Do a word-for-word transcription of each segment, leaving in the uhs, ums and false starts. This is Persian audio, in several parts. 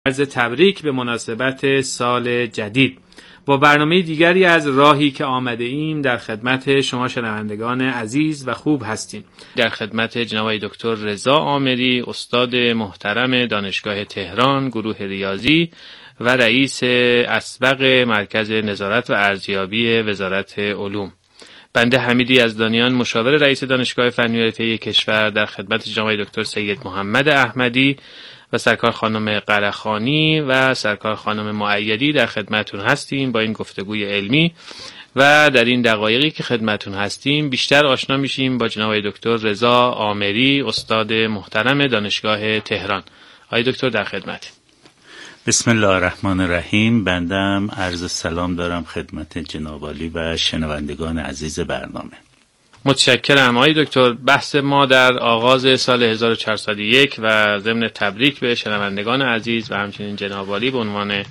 عرض تبریک به مناسبت سال جدید. با برنامه دیگری از راهی که آمده ایم در خدمت شما شنوندگان عزیز و خوب هستیم. در خدمت جناب دکتر رضا عامری، استاد محترم دانشگاه تهران، گروه ریاضی و رئیس اسبق مرکز نظارت و ارزیابی وزارت علوم. بنده حمیدی یزدانیان، مشاور رئیس دانشگاه فنی و حرفه‌ای کشور، در خدمت جناب دکتر سید محمد احمدی و سرکار خانم قرخانی و سرکار خانم مؤیدی در خدمتون هستیم با این گفتگوی علمی و در این دقایقی که خدمتون هستیم بیشتر آشنا میشیم با جناب دکتر رضا عامری، استاد محترم دانشگاه تهران. آقای دکتر در خدمت. بسم الله الرحمن الرحیم. بندم عرض سلام دارم خدمت جناب عالی و شنوندگان عزیز برنامه. متشکرم. آقای دکتر، بحث ما در آغاز سال هزار و چهارصد و یک و ضمن تبریک به شنوندگان عزیز و همچنین جناب عالی به عنوان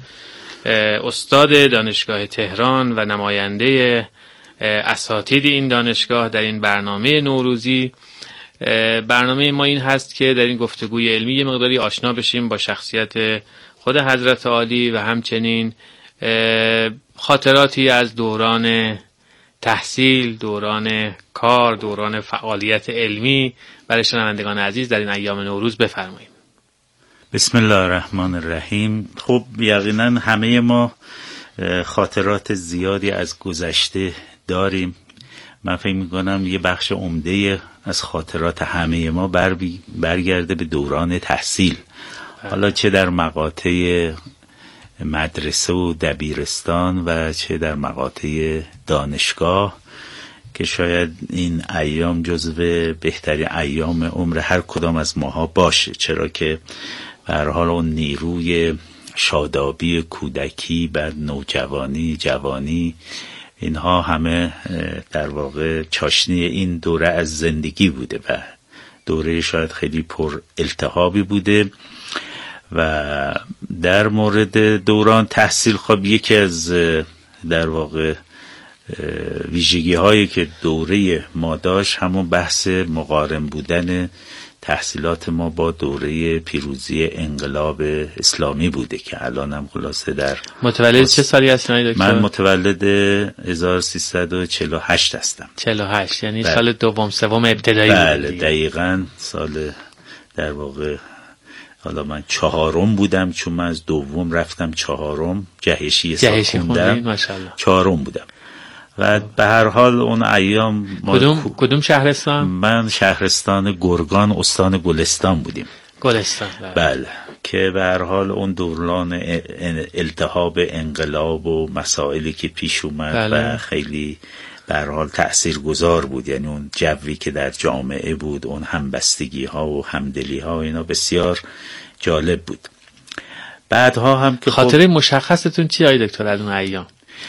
استاد دانشگاه تهران و نماینده اساتید این دانشگاه در این برنامه نوروزی، برنامه ما این هست که در این گفتگوی علمی یه مقداری آشنا بشیم با شخصیت خود حضرت عالی و همچنین خاطراتی از دوران تحصیل، دوران کار، دوران فعالیت علمی برای شنوندگان عزیز در این ایام نوروز بفرمایید. بسم الله الرحمن الرحیم. خب یقینا همه ما خاطرات زیادی از گذشته داریم. من فکر میکنم یه بخش عمده از خاطرات همه ما بر برگرده به دوران تحصیل، حالا چه در مقاطع مدرسه و دبیرستان و چه در مقاطع دانشگاه که شاید این ایام جزو بهترین ایام عمر هر کدام از ماها باشه، چرا که به هر حال اون نیروی شادابی کودکی، بعد نوجوانی، جوانی، اینها همه در واقع چاشنی این دوره از زندگی بوده و دوره شاید خیلی پر التهابی بوده. و در مورد دوران تحصیل خب یکی از در واقع ویژگی هایی که دوره ما داشت همون بحث مقارن بودن تحصیلات ما با دوره پیروزی انقلاب اسلامی بوده که الان هم خلاصه در متولد چه سالی هستین دکتر؟ من متولد هزار و سیصد و چهل و هشت هستم. چهل و هشت یعنی بله. سال دوم سوم ابتدایی. بله دقیقاً سال در واقع حالا من چهارم بودم، چون من از دوم رفتم چهارم جهشی سال خوندم، چهارم بودم و به هر حال اون ایام کدوم کدوم شهرستان؟ من شهرستان گرگان استان گلستان بودیم. گلستان بله, بله. که به هر حال اون دوران التهاب انقلاب و مسائلی که پیش اومد بله. و خیلی به هر حال تأثیرگذار بود، یعنی اون جوی که در جامعه بود، اون همبستگی ها و همدلی ها، اینا بسیار جالب بود. بعدها هم که خاطره خب... مشخصتون چی آقای دکتر از اون ایام؟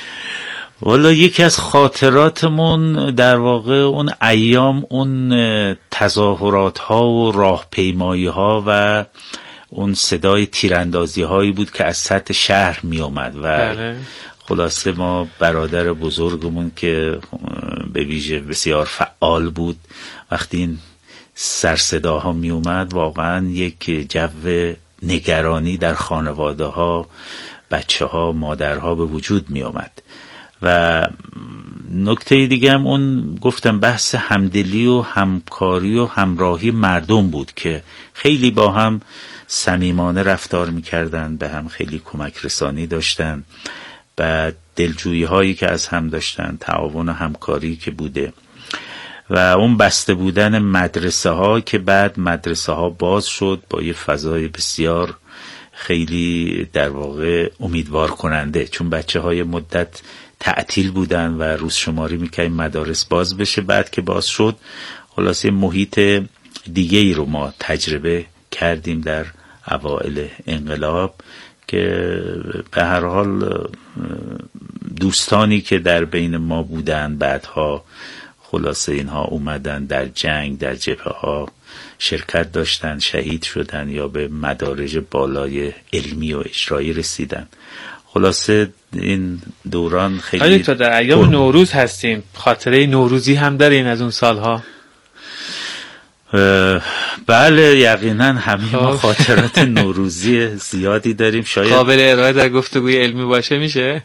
والا یکی از خاطراتمون در واقع اون ایام اون تظاهرات ها و راهپیمایی ها و اون صدای تیراندازی هایی بود که از سطح شهر می اومد و بله. خلاصه ما برادر بزرگمون که به ویژه بسیار فعال بود، وقتی این سر صداها می اومد واقعا یک جو نگرانی در خانواده ها، بچه ها، مادرها به وجود می اومد. و نکته دیگه هم اون گفتم بحث همدلی و همکاری و همراهی مردم بود که خیلی با هم صمیمانه رفتار میکردن، به هم خیلی کمک رسانی داشتن، بعد دلجویی هایی که از هم داشتن، تعاون و همکاری که بوده و اون بسته بودن مدرسه ها که بعد مدرسه ها باز شد با یه فضای بسیار خیلی در واقع امیدوار کننده، چون بچه های مدت تعطیل بودن و روز شماری میکنیم مدارس باز بشه. بعد که باز شد خلاصه محیط دیگه ای رو ما تجربه کردیم در اوائل انقلاب که به هر حال دوستانی که در بین ما بودن بعدها خلاصه اینها اومدن در جنگ، در جبهه ها شرکت داشتن، شهید شدن یا به مدارج بالای علمی و اجرایی رسیدن. خلاصه این دوران خیلی آیا تا در ایام نوروز هستیم، خاطره نوروزی هم دارین از اون سالها؟ بله یقینا همه ما خاطرات نوروزی زیادی داریم. شاید قابل ارائه در گفتگوی علمی باشه میشه؟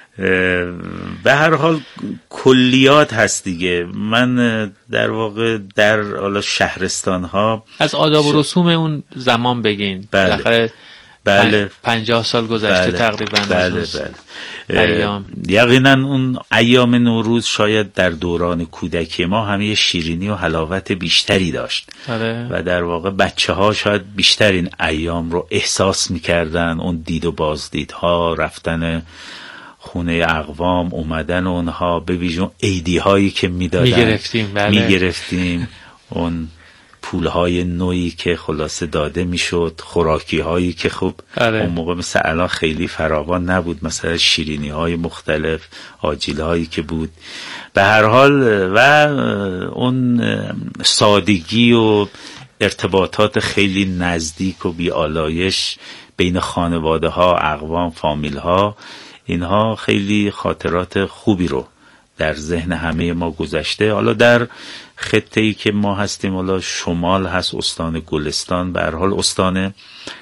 به هر حال کلیات هست دیگه. من در واقع در حالا شهرستان ها از آداب و رسوم اون زمان بگین. بله بله پنجاه سال گذشته بله تقریبا. بله بله ایام. یقینا اون ایام نوروز شاید در دوران کودکی ما همه شیرینی و حلاوت بیشتری داشت آره. و در واقع بچه ها شاید بیشتر این ایام رو احساس میکردن. اون دید و بازدیدها، رفتن خونه اقوام، اومدن اونها، به ویژه عیدی هایی که میدادن میگرفتیم بله. میگرفتیم اون پولهای نوعی که خلاصه داده میشد، خوراکی هایی که خب آره. اون موقع مثل الان خیلی فراوان نبود، مثلا شیرینی های مختلف، آجیل هایی که بود. به هر حال و اون سادگی و ارتباطات خیلی نزدیک و بی‌آلایش بین خانواده ها، اقوام، فامیل ها، اینها خیلی خاطرات خوبی رو در ذهن همه ما گذشته. حالا در خطه‌ای که ما هستیم، حالا شمال هست، استان گلستان، به هر حال استان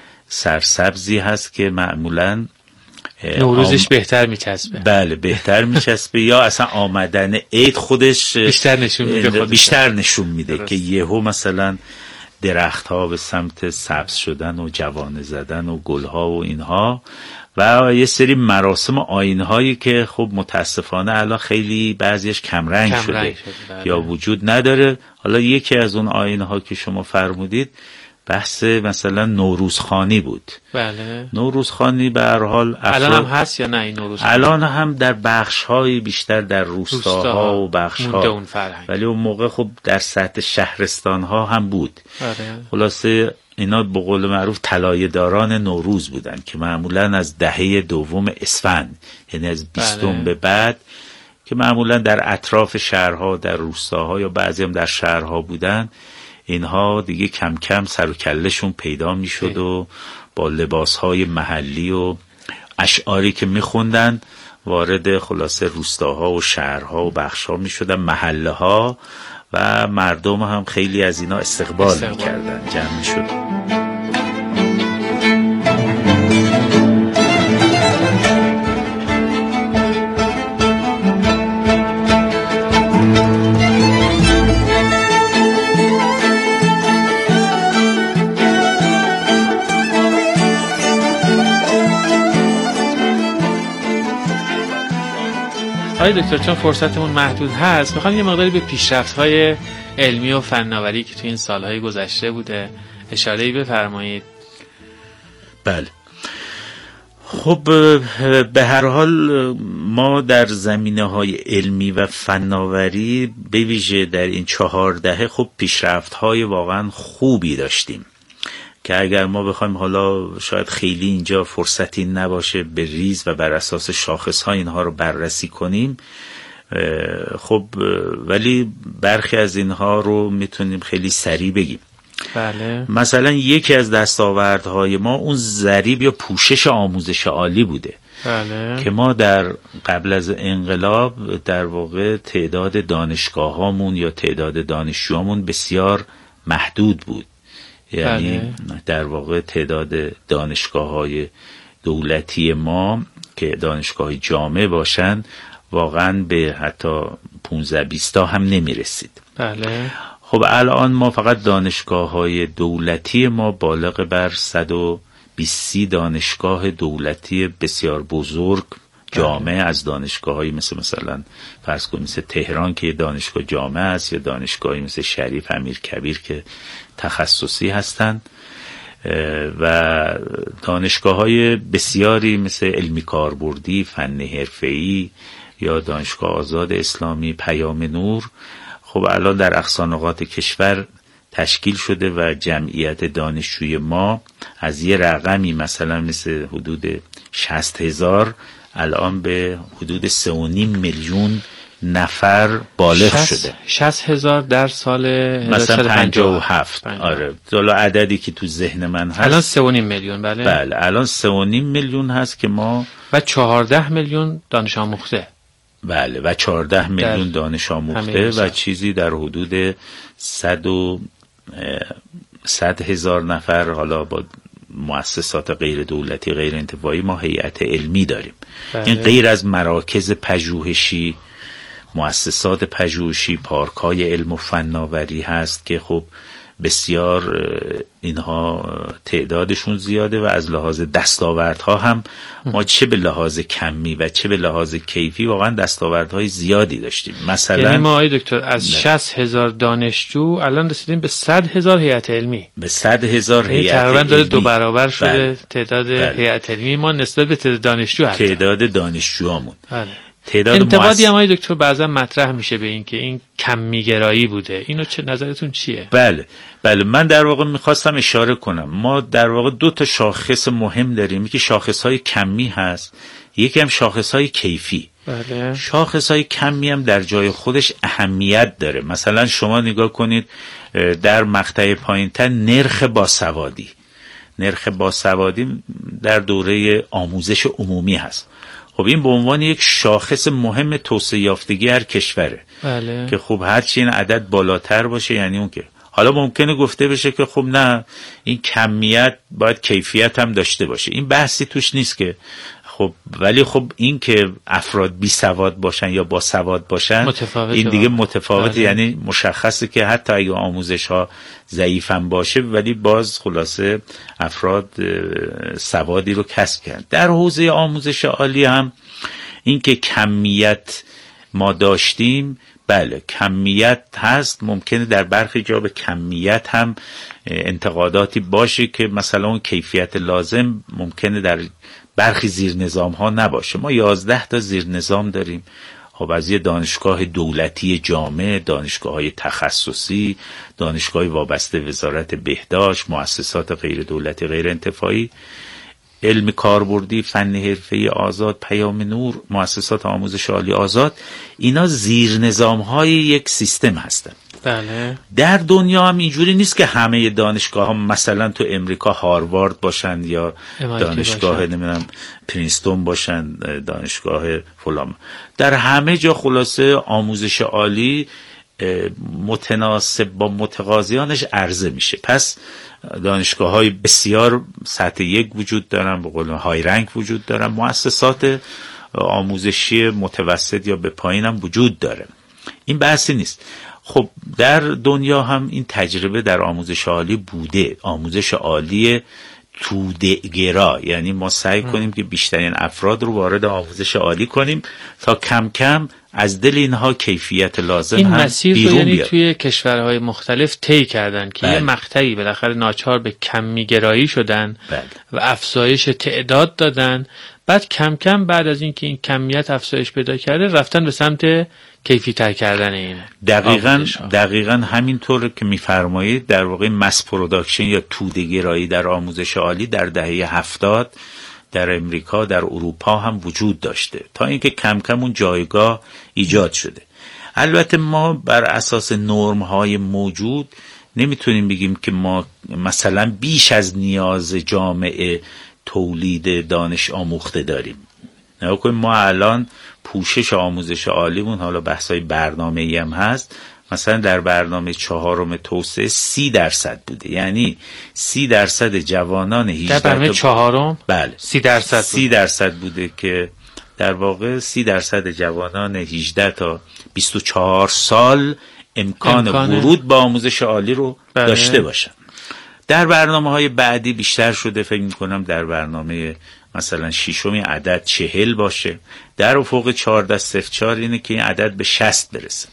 سرسبزی هست که معمولاً نوروزش آم... بهتر میچسبه. بله بهتر میچسبه یا اصلا آمدن عید خودش بیشتر نشون میده بیشتر نشون میده که یهو مثلا درخت ها به سمت سبز شدن و جوانه زدن و گل ها و اینها و یه سری مراسم و آیین هایی که خب متاسفانه الان خیلی بعضیش کمرنگ کم شده, شده یا وجود نداره. حالا یکی از اون آیین ها که شما فرمودید بحث مثلا نوروزخوانی بود. بله. نوروزخوانی به هر حال الان هم هست یا نه این نوروزخوانی؟ الان هم در بخش های بیشتر در روستاها و بخش ها، ولی اون موقع خب در سطح شهرستان ها هم بود. بله. خلاصه اینا به قول معروف طلایه داران نوروز بودن که معمولا از دهه دوم اسفند، یعنی از بیستم بله. به بعد که معمولا در اطراف شهرها، در روستاها یا بعضی هم در شهرها بودن، اینها دیگه کم کم سر و کلهشون پیدا میشد و با لباسهای محلی و اشعاری که میخوندن وارد خلاصه روستاها و شهرها و بخشها میشدن، محله ها، و مردم هم خیلی از اینا استقبال, استقبال. میکردن، جمع میشد. آقای دکتر چون فرصتمون محدود هست میخوام یه مقداری به پیشرفت‌های علمی و فناوری که تو این سالهای گذشته بوده اشاره‌ای بفرمایید. بله خب به هر حال ما در زمینه‌های علمی و فناوری به ویژه در این چهار دهه خب پیشرفت‌های واقعا خوبی داشتیم که اگر ما بخوایم حالا شاید خیلی اینجا فرصتی نباشه به ریز و بر اساس شاخص‌ها اینها رو بررسی کنیم، خب ولی برخی از اینها رو میتونیم خیلی سریع بگیم. بله. مثلا یکی از دستاوردهای ما اون ضریب یا پوشش آموزش عالی بوده. بله. که ما در قبل از انقلاب در واقع تعداد دانشگاهامون یا تعداد دانشجوامون بسیار محدود بود، یعنی بله. در واقع تعداد دانشگاه‌های دولتی ما که دانشگاه جامعه باشن واقعا به حتی پانزده بیست تا هم نمی رسید. بله. خب الان ما فقط دانشگاه‌های دولتی ما بالغ بر صد و بیست دانشگاه دولتی بسیار بزرگ جامعه بله. از دانشگاه‌های مثل مثلا فرض کنید مثل تهران که دانشگاه جامعه است یا دانشگاهی مثل شریف امیرکبیر که تخصصی هستند و دانشگاه‌های بسیاری مثل علمی کاربردی، فنی حرفه‌ای یا دانشگاه آزاد اسلامی، پیام نور خب الان در اقصانقاط کشور تشکیل شده و جمعیت دانشجوی ما از یه رقمی مثلا مثل حدود شصت هزار الان به حدود سه و نیم میلیون نفر بالغ شده. شصت هزار در سال مثلا پنجاه و هفت. آره حالا عددی که تو ذهن من هست الان سه و نیم میلیون. بله بله الان سه و نیم میلیون هست که ما و چهارده میلیون دانش آموخته. بله و چهارده میلیون دانش آموخته و چیزی در حدود صد و صد هزار نفر، حالا با مؤسسات غیر دولتی غیر انتفاعی ما هیئت علمی داریم. بله. این غیر از مراکز پژوهشی، مؤسسات پژوهشی، پارک‌های علم و فناوری هست که خب بسیار اینها تعدادشون زیاده و از لحاظ دستاوردها هم ما چه به لحاظ کمی و چه به لحاظ کیفی واقعا دستاوردهای زیادی داشتیم. مثلا یعنی ما آقای دکتر از شصت هزار دانشجو الان رسیدیم به صد هزار هیئت علمی. به صد هزار هیئت علمی. تقریبا داره دو برابر شده. بله. تعداد بله. هیئت علمی ما نسبت به تعداد دانشجو هست. تعداد دانشجوامون. بله. انتقادی هم آقای دکتر بعضا مطرح میشه به این که این کمی‌گرایی بوده. اینو چه نظرتون چیه؟ بله بله من در واقع میخواستم اشاره کنم ما در واقع دو تا شاخص مهم داریم، یکی شاخص‌های کمی هست، یکی هم شاخص‌های کیفی. بله. شاخص‌های کمی هم در جای خودش اهمیت داره. مثلا شما نگاه کنید در مقطع پایین‌تر نرخ باسوادی نرخ باسوادی در دوره آموزش عمومی هست. خب این به عنوان یک شاخص مهم توسعه یافتگی هر کشوره. بله. که خب هرچی این عدد بالاتر باشه یعنی اون که حالا ممکنه گفته بشه که خب نه این کمیت باید کیفیت هم داشته باشه، این بحثی توش نیست که خب، ولی خب این که افراد بی سواد باشن یا با سواد باشن متفاوته، این دیگه متفاوته. بله. یعنی مشخصه که حتی اگه آموزش ها ضعیف هم باشه ولی باز خلاصه افراد سوادی رو کسب کردن. در حوزه آموزش عالی هم این که کمیت ما داشتیم، بله کمیت هست، ممکنه در برخی جا به کمیت هم انتقاداتی باشه که مثلا اون کیفیت لازم ممکنه در برخی زیر نظام ها نباشه. ما یازده تا زیر نظام داریم. خب از یه دانشگاه دولتی جامع، دانشگاه های تخصصی، دانشگاه وابسته وزارت بهداشت، مؤسسات غیر دولتی غیر انتفاعی، علم کاربردی، فن حرفه‌ای آزاد، پیام نور، مؤسسات آموزش عالی آزاد، اینا زیر نظام های یک سیستم هستن. بله. در دنیا هم اینجوری نیست که همه دانشگاه ها مثلا تو امریکا هاروارد باشن یا دانشگاه نمیدونم پرینستون باشن، دانشگاه فلان. در همه جا خلاصه آموزش عالی متناسب با متقاضیانش عرضه میشه. پس دانشگاه های بسیار سطح یک وجود دارن، به قول های رنگ وجود دارن، مؤسسات آموزشی متوسط یا به پایین هم وجود داره. این بحثی نیست. خب در دنیا هم این تجربه در آموزش عالی بوده، آموزش عالی توده‌گرا، یعنی ما سعی کنیم که بیشترین افراد رو وارد آموزش عالی کنیم تا کم کم از دل اینها کیفیت لازم این هم مسیر بیرون یعنی بیاد. توی کشورهای مختلف طی کردن که بله. یه مقطعی بالاخره ناچار به کمی‌گرایی شدن بله. و افزایش تعداد دادن، بعد کم کم بعد از اینکه این کمیت افزایش پیدا کرده رفتن به سمت کیفی تر کردن این. دقیقاً دقیقاً همینطور که میفرمایید. در واقع مس پروداکشن یا توده‌گرایی در آموزش عالی در دهه هفتاد در امریکا، در اروپا هم وجود داشته تا اینکه کم کم اون جایگاه ایجاد شده. البته ما بر اساس نرم‌های موجود نمیتونیم بگیم که ما مثلا بیش از نیاز جامعه تولید دانش آموخته داریم. نگاه کنیم ما الان پوشش آموزش عالیمون، حالا بحثای برنامه‌ای هم هست، مثلا در برنامه چهارم توسعه سی درصد بوده، یعنی سی درصد جوانان هجده در برنامه چهارم بله سی درصد سی درصد بوده که در واقع سی درصد جوانان هجده تا بیست و چهار سال امکان, امکان ورود به آموزش عالی رو بله. داشته باشن. در برنامه های بعدی بیشتر شده، فکر میکنم در برنامه مثلا ششمی عدد چهل باشه، در افق چهارده صفر چهار اینه که این عدد به شصت برسه.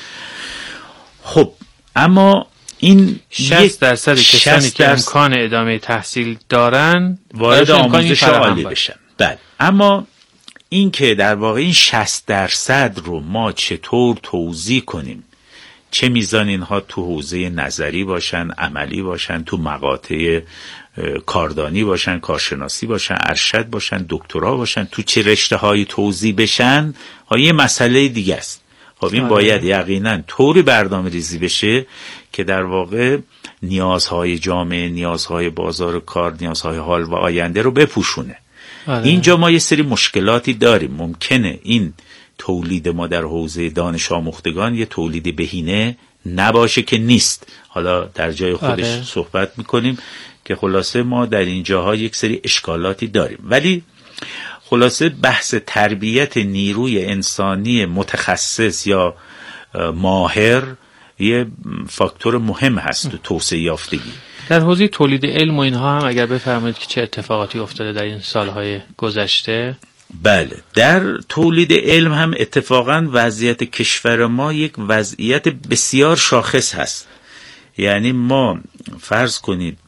خب اما این شصت درصد کسانی که امکان ادامه تحصیل دارن وارد آموزش عالی بشن. بله. اما این که در واقع این شصت درصد رو ما چطور توزیع کنیم، چه میزان اینها تو حوزه نظری باشن، عملی باشن، تو مقاطع کاردانی باشن، کارشناسی باشن، ارشد باشن، دکترا باشن، تو چه رشته های توزیع بشن، ها یه مسئله دیگه است. خب این باید یقینا طوری برنامه ریزی بشه که در واقع نیازهای جامعه، نیازهای بازار کار، نیازهای حال و آینده رو بپوشونه. آره. اینجا ما یه سری مشکلاتی داریم. ممکنه این تولید ما در حوزه دانش آموختگان یه تولید بهینه نباشه که نیست، حالا در جای خودش آره. صحبت میکنیم که خلاصه ما در این جاها یک سری اشکالاتی داریم. ولی خلاصه بحث تربیت نیروی انسانی متخصص یا ماهر یه فاکتور مهم هست تو توسعه یافتگی. در حوزه تولید علم و اینها هم اگر بفرمایید که چه اتفاقاتی افتاده در این سالهای گذشته؟ بله، در تولید علم هم اتفاقا وضعیت کشور ما یک وضعیت بسیار شاخص هست. یعنی ما فرض کنید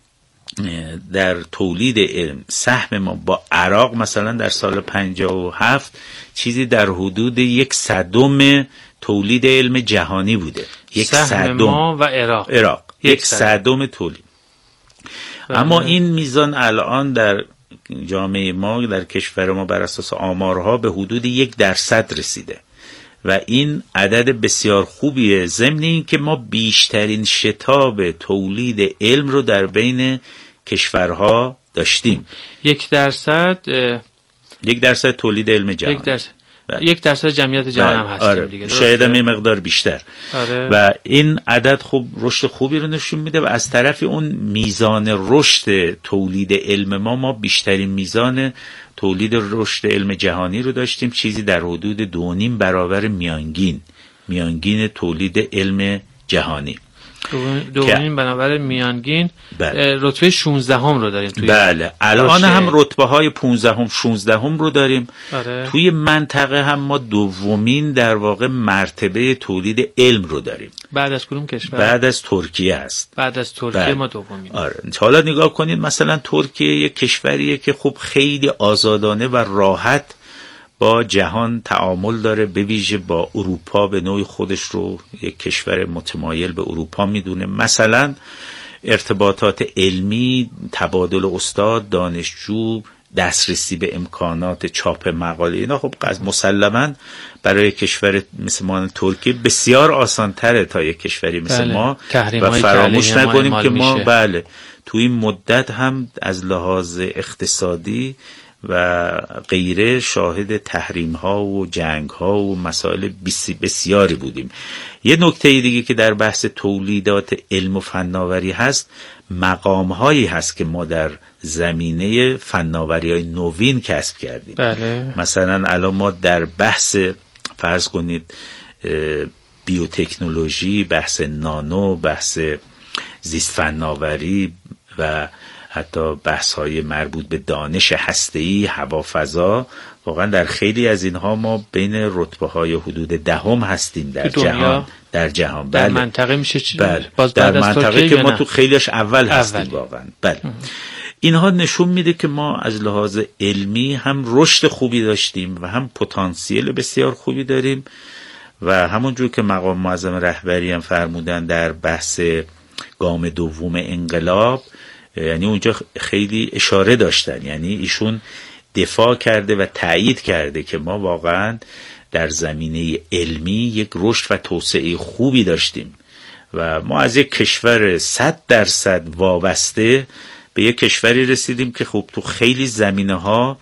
در تولید علم سهم ما با عراق مثلا در سال پنجاه و هفت چیزی در حدود یک صدم تولید علم جهانی بوده. یک سهم ما و عراق عراق یک صدم تولید. اما این میزان الان در جامعه ما در کشور ما بر اساس آمارها به حدود یک درصد رسیده و این عدد بسیار خوبیه، ضمن این که ما بیشترین شتاب تولید علم رو در بین کشورها داشتیم. یک درصد یک درصد تولید علم جهان، یک درصد یک درصد جمعیت جهان هم هستیم. آره. دیگه شاید هم یه مقدار بیشتر. آره. و این عدد خوب رشد خوبی رو نشون میده و از طرف اون میزان رشد تولید علم ما ما بیشترین میزان تولید رشد علم جهانی رو داشتیم، چیزی در حدود دو نیم برابر میانگین میانگین تولید علم جهانی. دو نیم برابر میانگین. بله. رتبه شانزده هم رو داریم توی بله الان هم رتبه های پانزده هم شانزده هم رو داریم. آره. توی منطقه هم ما دومین در واقع مرتبه تولید علم رو داریم. بعد از کدوم کشور؟ بعد از ترکیه است. بعد از ترکیه بله. ما دومین. آره. حالا نگاه کنید مثلا ترکیه یک کشوریه که خب خیلی آزادانه و راحت با جهان تعامل داره، به ویژه با اروپا به نوع خودش رو یک کشور متمایل به اروپا میدونه. مثلا ارتباطات علمی، تبادل استاد، دانشجو، دسترسی به امکانات چاپ مقاله، اینا خب مسلماً برای کشور مثل ما ترکیه بسیار آسان تره تا یک کشوری مثل بله. ما و فراموش نکنیم که ما میشه. بله تو این مدت هم از لحاظ اقتصادی و غیره شاهد تحریم ها و جنگ ها و مسائل بسیاری بودیم. یه نکته دیگه که در بحث تولیدات علم و فناوری هست، مقام هایی هست که ما در زمینه فناوری های نوین کسب کردیم. بله. مثلا الان ما در بحث فرض کنید بیوتکنولوژی، بحث نانو، بحث زیست فناوری و حتی بحث‌های مربوط به دانش هسته‌ای، هوافضا، واقعا در خیلی از اینها ما بین رتبه‌های حدود دهم هستیم در جهان. در جهان در بله. منطقه میشه چی؟ بله. باز در بعد از منطقه که ما نه؟ تو خیلیش اول هستیم اولی. واقعا. بله. اینها نشون میده که ما از لحاظ علمی هم رشد خوبی داشتیم و هم پتانسیل بسیار خوبی داریم و همونجور که مقام معظم رهبری هم فرمودن در بحث گام دوم انقلاب، یعنی اونجا خیلی اشاره داشتن، یعنی ایشون دفاع کرده و تایید کرده که ما واقعا در زمینه علمی یک رشد و توسعه خوبی داشتیم و ما از یک کشور صد درصد وابسته به یک کشوری رسیدیم که خب تو خیلی زمینه ها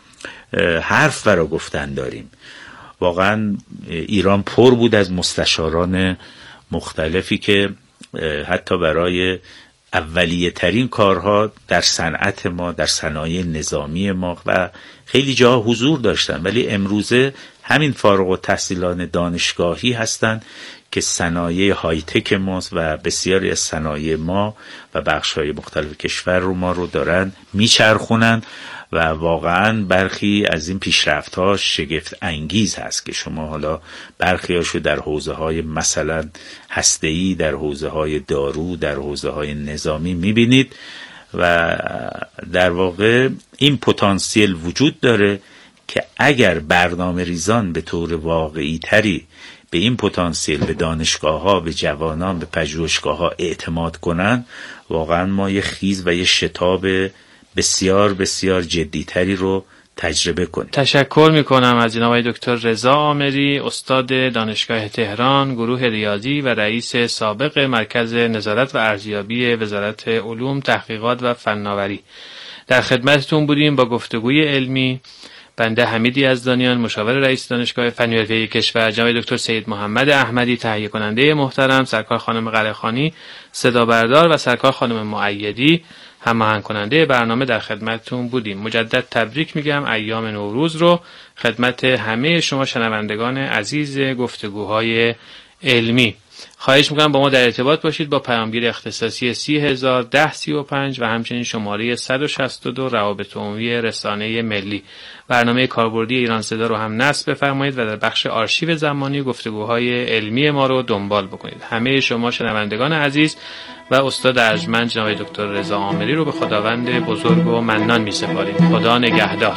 حرف برا گفتن داریم. واقعا ایران پر بود از مستشاران مختلفی که حتی برای اولیه ترین کارها در صنعت ما، در صنایع نظامی ما و خیلی جاها حضور داشتن، ولی امروزه همین فارغ التحصیلان دانشگاهی هستند که صنایع های تک ماست و بسیاری از صنایع ما و بخش‌های مختلف کشور رو ما رو دارن میچرخونن و واقعا برخی از این پیشرفت‌ها شگفت انگیز هست که شما حالا برخیاشو در حوزه‌های مثلا هسته‌ای، در حوزه‌های دارو، در حوزه‌های نظامی می‌بینید و در واقع این پتانسیل وجود داره که اگر برنامه ریزان به طور واقعی تری به این پتانسیل، به دانشگاه‌ها، به جوانان، به پژوهشگاه‌ها اعتماد کنن، واقعا ما یه خیز و یه شتاب بسیار بسیار جدیتری رو تجربه کنیم. تشکر میکنم از جناب دکتر رضا عامری، استاد دانشگاه تهران، گروه ریاضی و رئیس سابق مرکز نظارت و ارزیابی وزارت علوم، تحقیقات و فناوری. در خدمتتون بودیم با گفتگوی علمی بنده حمید یزدانیان، مشاور رئیس دانشگاه فنی و حرفه‌ای کشور، جناب دکتر سید محمد احمدی، تهیه کننده محترم، سرکار خانم قره‌خانی، صدا بردار و سرکار خانم مؤیدی، هماهنگ کننده برنامه در خدمتتون بودیم. مجدد تبریک میگم ایام نوروز رو خدمت همه شما شنوندگان عزیز گفتگوهای علمی. خواهش میکنم با ما در ارتباط باشید با پیامگیر اختصاصی سی هزار ده سی و پنج و همچنین شماره صد و شصت و دو روابط عمومی رسانه ملی. برنامه کاربردی ایران صدا رو هم نصب بفرمایید و در بخش آرشیو زمانی گفتگوهای علمی ما رو دنبال بکنید. همه شما شنوندگان عزیز و استاد ارجمند جناب دکتر رضا آمری رو به خداوند بزرگ و منان می‌سپاریم. خدا نگهدار.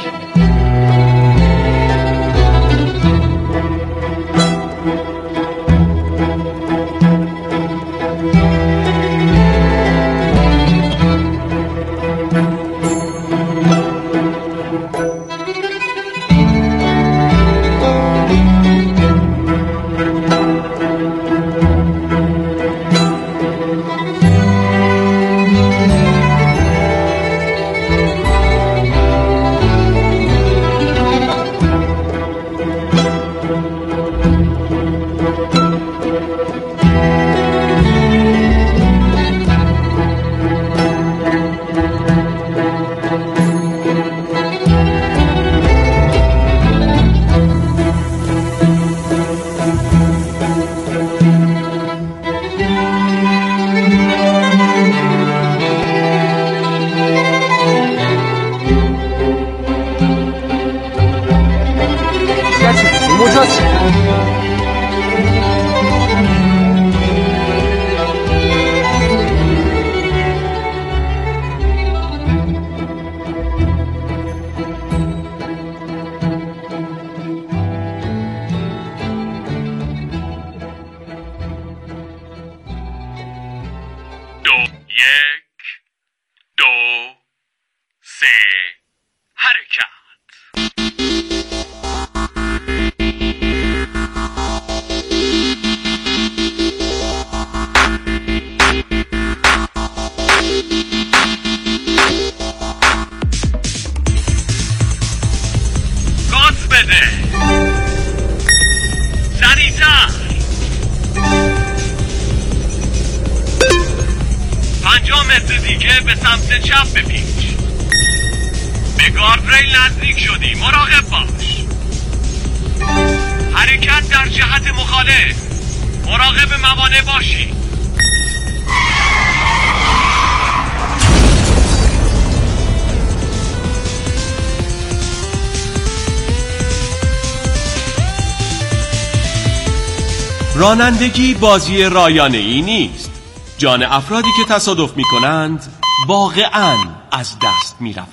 رانندگی بازی رایانه ای نیست. جان افرادی که تصادف می کنند واقعاً از دست می رود.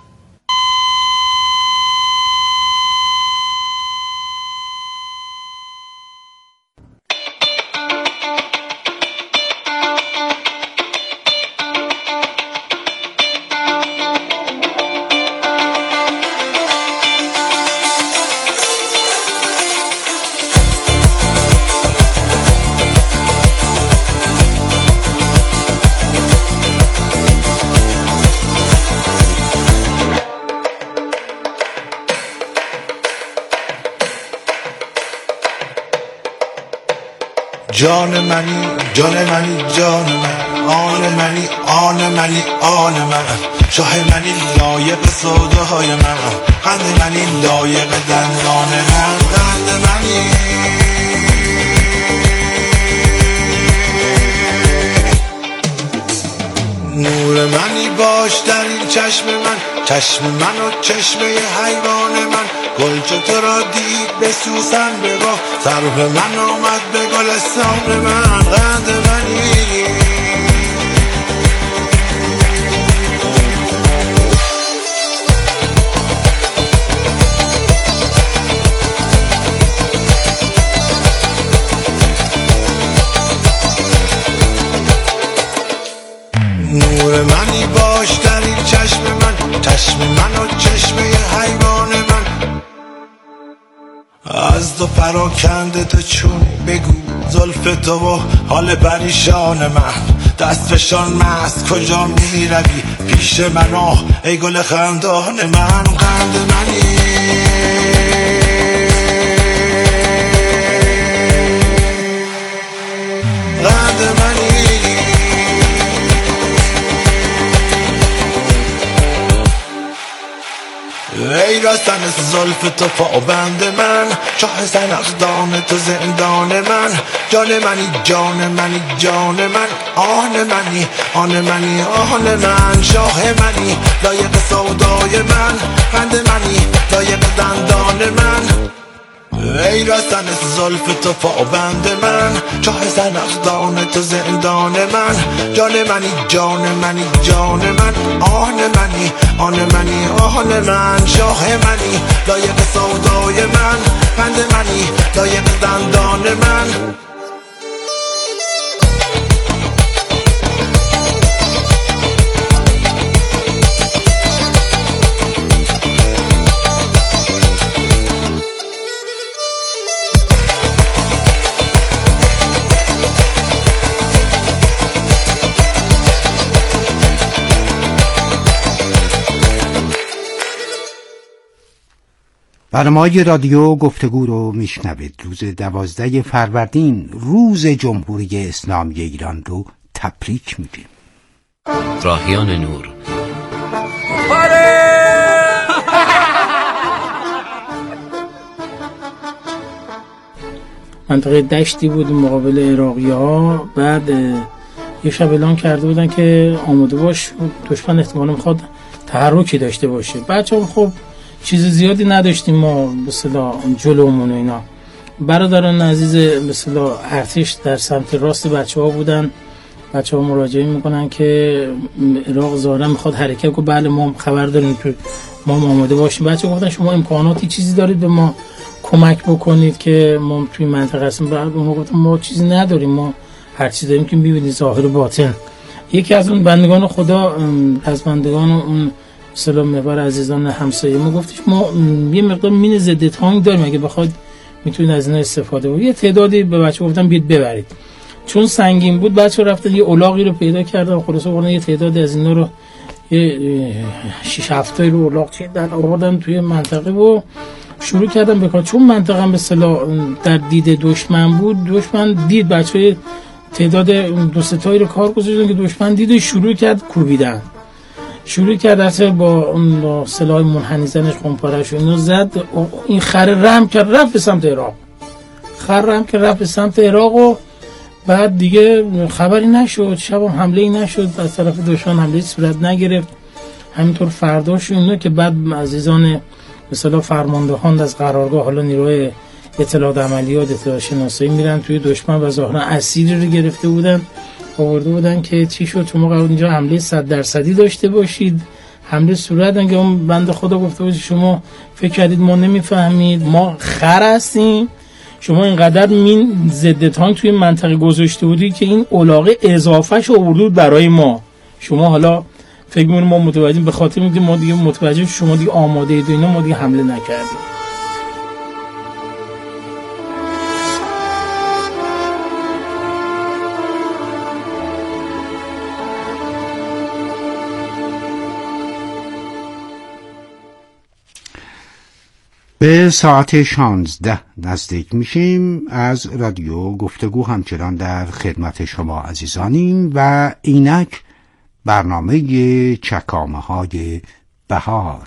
جان منی جان منی جان من، آن منی آن منی آن من، شاه منی لایق سودای من، قند منی لایق دندان من، قند منی نور منی باش در این چشم من، چشم من و چشمه حیوان من، گل چو تو را دید به سوسن بگاه، سرو من آمد به گلستان من، قند منی نور منی باش در این چشم من، چشم من و چشمه حیوان من، از تو پراکنده تو چون بگو زلف تو و حال پریشان من، دست فشان مست کجا می روی پیش من آه ای گل خندان من، قند منی رسن زلف تو پابند من، شاه زنخدان تو زندان من، جان منی جان منی جان من، آن منی آن منی آن من، شاه منی لایق سودای من، قند منی لایق دندان من. ای رسن زلف تو پابند من، چاه زنخدان تو زندان من، جان منی جان منی جان من، آن منی آن منی آن من، شاه منی لایق سودای من، قند منی لایق دندان من. برنامه‌های رادیو گفتگو رو میشنوید. روز دوازده فروردین روز جمهوری اسلامی ایران رو تبریک میگیم. راهیان نور منطقه دشتی بود مقابل عراقی ها. بعد یه شب اعلام کرده بودن که آماده باش، دشمن احتمالا میخواد تحرکی داشته باشه. بچه هم خب چیز زیادی نداشتیم ما به اصطلاح جلومون و اینا. برادران عزیز به اصطلاح ارتش در سمت راست بچه‌ها بودن. بچه‌ها مراجعه میکنن که عراق ظاهرا میخواد حرکت کنه. بله ما خبر داریم تو ما آماده باشیم. بچه‌ها گفتن شما امکاناتی چیزی دارید به ما کمک بکنید که ما توی منطقه هستیم. بعد اونها گفتن ما چیزی نداریم، ما هر چیزی داریم که می‌بینید ظاهر و باطن. یکی از اون بندگان خدا از بندگان اون سلام محور عزیزان همسایه ما گفتش ما یه مقدار مین ضد تانک داریم، اگه بخواید میتونید از اینا استفاده کنید. یه تعدادی به بچه‌ها گفتن بیاد ببرید، چون سنگین بود بچه‌ها رفتن یه الاغی رو پیدا کردن، خلاص آوردن یه تعدادی از اینا رو یه شش هفت تا رو الاغ چیدن آوردن توی منطقه و شروع کردن بکار. چون منطقه هم به اصطلاح در دید دشمن بود، دشمن دید بچه‌ها تعداد دو سه تایی رو کار گذاشتن که دشمن دید و شروع کرد کوبیدن. شروع کرد اصلا با اون سلاح منحنی زنش قنپارش اینو زد. این خر رحم کرد رفت به سمت عراق. خر رحم کرد رفت به سمت عراق و بعد دیگه خبری نشد. شب هم حمله ای نشد از طرف دشمن، حمله صورت نگرفت. همینطور فرداش اینو که بعد عزیزان مثلا فرماندهان از قرارگاه حالا نیروی اطلاعات عملیات اطلاعات شناسایی میرن توی دشمن و ظاهرا اسیری رو گرفته بودن، آورده بودن که چی شد شما قرار اینجا حمله صد درصدی داشته باشید. حمله صورت انگه اون بنده خدا گفته بود شما فکر کردید ما نمیفهمید، ما خر هستیم. شما اینقدر مین ضد تانک توی منطقه گذاشته بودی که این الاغه اضافهش آورده بود برای ما. شما حالا فکر می‌کنید ما متوجه به خاطر میگیم ما دیگه متوجه شما دیگه آماده اید و اینا، ما دیگه حمله نکردیم. به ساعت شانزده نزدیک میشیم. از رادیو گفتگو همچنان در خدمت شما عزیزانیم و اینک برنامه چکامه های بهار.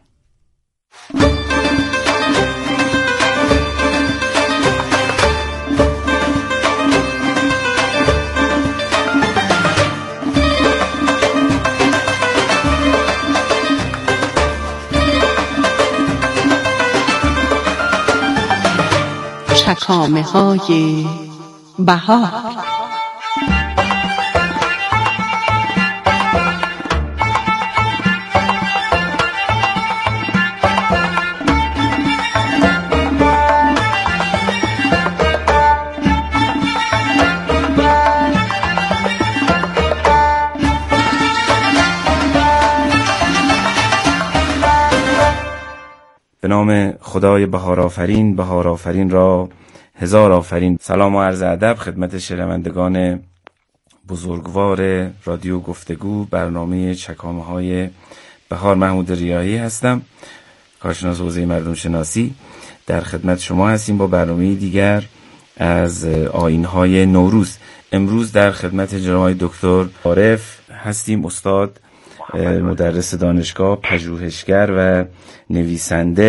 چکامه های بهار. به نام خدای بهار آفرین، بهار آفرین را هزار آفرین. سلام و عرض ادب خدمت شنوندگان بزرگوار رادیو گفتگو، برنامه چکامه های بهار. محمود ریاحی هستم، کارشناس حوزه مردم شناسی. در خدمت شما هستیم با برنامه دیگر از آیین‌های نوروز. امروز در خدمت جناب دکتر عارف هستیم، استاد، مدرس دانشگاه، پژوهشگر و نویسنده.